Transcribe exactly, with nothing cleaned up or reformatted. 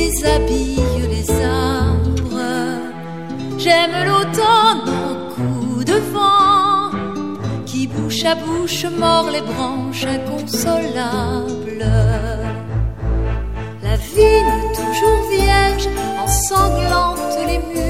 déshabille les arbres. J'aime l'automne au coup de vent qui bouche à bouche mord les branches inconsolables. La vigne toujours vierge ensanglante les murs